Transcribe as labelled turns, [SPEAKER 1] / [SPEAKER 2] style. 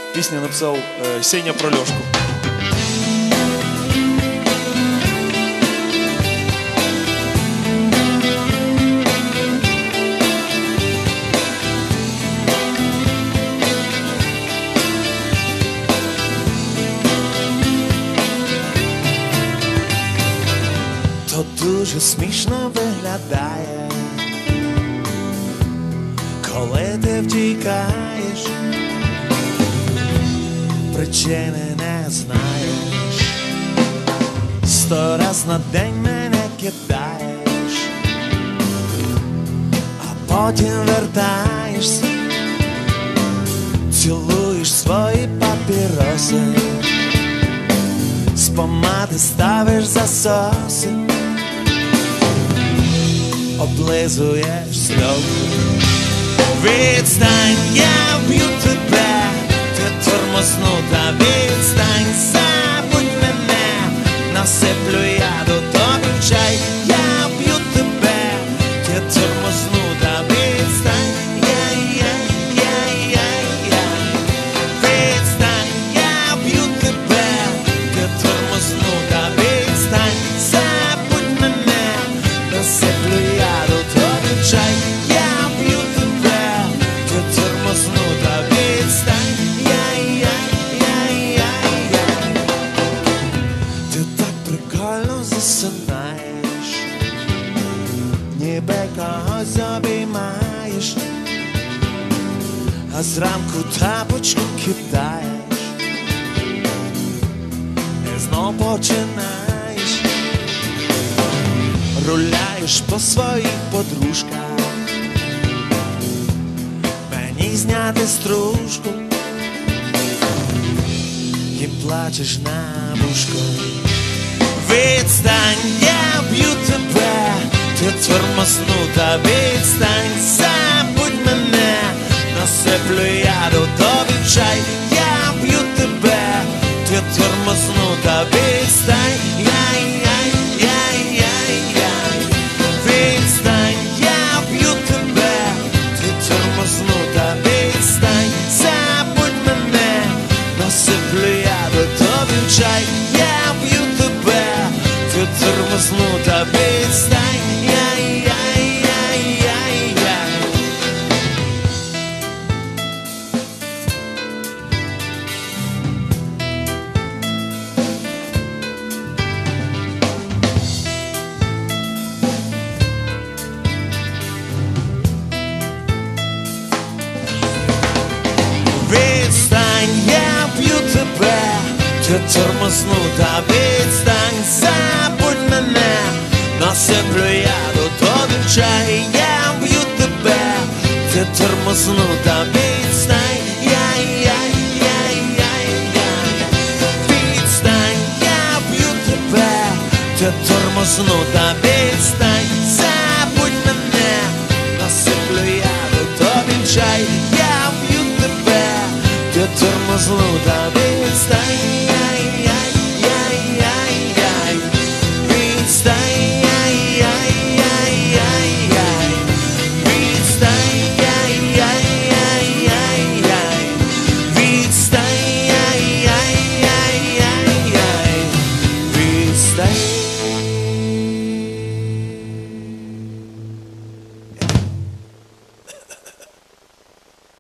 [SPEAKER 1] Пісню написав Сеня про Льошку. То дуже смішно виглядає, коли ти втікаєш, причини не знаєш, 100 раз на день мене кидаєш, а потім вертаєшся, цілуєш свої папіроси, з помади ставиш засоси, облизуєш сльози. Відстань, я вб'ю тебе, ти тормознута, відстань, забудь мене, насиплю яду тобі в чай, я вб'ю тебе, ти тормознута, відстань, відстань, я вб'ю тебе, ти тормознута, відстань, забудь мене, насиплю яду тобі в чай, я вб'ю тебе, ти тормознута, відстань, ти так прикольно засинаєш, ніби когось обіймаєш, а зранку тапочку кидаєш, і знов починаєш, руляєш по своїх подружках, мені зняти стружку, і плачеш на вушко. Відстань, я вб'ю тебе, ти тормознута, відстань, забудь мене, насиплю яду тобі в чай, я вб'ю тебе, ти тормознута, відстань, відстань, я вб'ю тебе, ти тормознута, відстань, забудь мене, насиплю яду тобі в чай, я вб'ю тебе, ти тормознута, відстань, відстань, я вб'ю тебе, ти тормознута, відстань, забудь мене, насиплю яду тобі в чай, я вб'ю тебе, ти тормознута, відстань, відстань, я вб'ю тебе, ти тормознута, відстань, забудь мене, насиплю яду тобі в чай, я вб'ю тебе, ти тормознута, відстань.